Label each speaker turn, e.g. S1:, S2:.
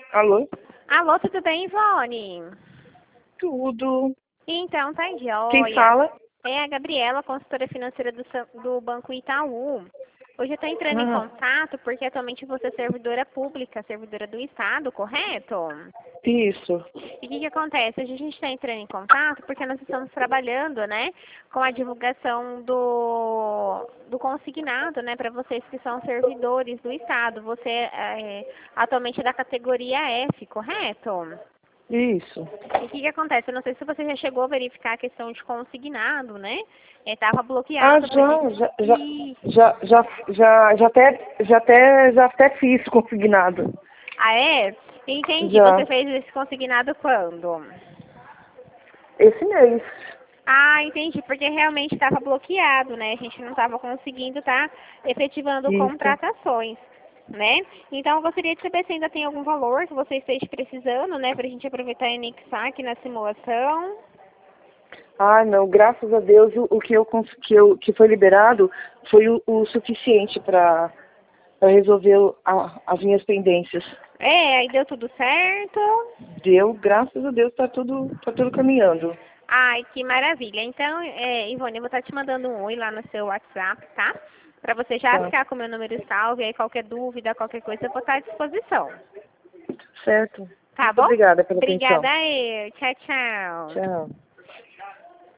S1: Alô?
S2: Alô, tudo bem, Ivone?
S1: Tudo.
S2: Então, tá
S1: Quem
S2: joia.
S1: fala?
S2: É a Gabriela, consultora financeira do Banco Itaú. Hoje eu estou entrando em
S1: Ah,
S2: contato porque atualmente você é servidora pública, servidora do Estado, correto?
S1: isso.
S2: E o que acontece? Hoje a gente está entrando em contato porque nós estamos trabalhando, né, com a divulgação do consignado, né, para vocês que são servidores do Estado. Você atualmente é da categoria F, correto?
S1: Isso.
S2: E o que acontece? Eu não sei se você já chegou a verificar a questão de consignado, né? Estava
S1: Ah,
S2: bloqueado pra gente.
S1: já até fiz consignado.
S2: Ah, é? Entendi. Você
S1: Já.
S2: fez esse consignado quando?
S1: Esse mês.
S2: Ah, entendi, porque realmente estava bloqueado, né? A gente não estava conseguindo estar efetivando
S1: Isso.
S2: contratações, né? Então, eu gostaria de saber se ainda tem algum valor que você esteja precisando, né? Para a gente aproveitar e anexar aqui na simulação.
S1: Ah, não, graças a Deus o que que foi liberado foi o suficiente para resolver as minhas pendências.
S2: É, aí deu tudo certo.
S1: Deu, graças a Deus, tá tudo caminhando.
S2: Ai, que maravilha. Então, Ivone, eu vou estar te mandando um oi lá no seu WhatsApp, tá? Para você já
S1: Tá.
S2: ficar com o meu número salvo, e aí qualquer dúvida, qualquer coisa, eu vou estar à disposição.
S1: Certo.
S2: Tá
S1: Muito
S2: bom?
S1: obrigada pela
S2: Obrigada
S1: atenção.
S2: aí. Tchau, tchau.
S1: Tchau.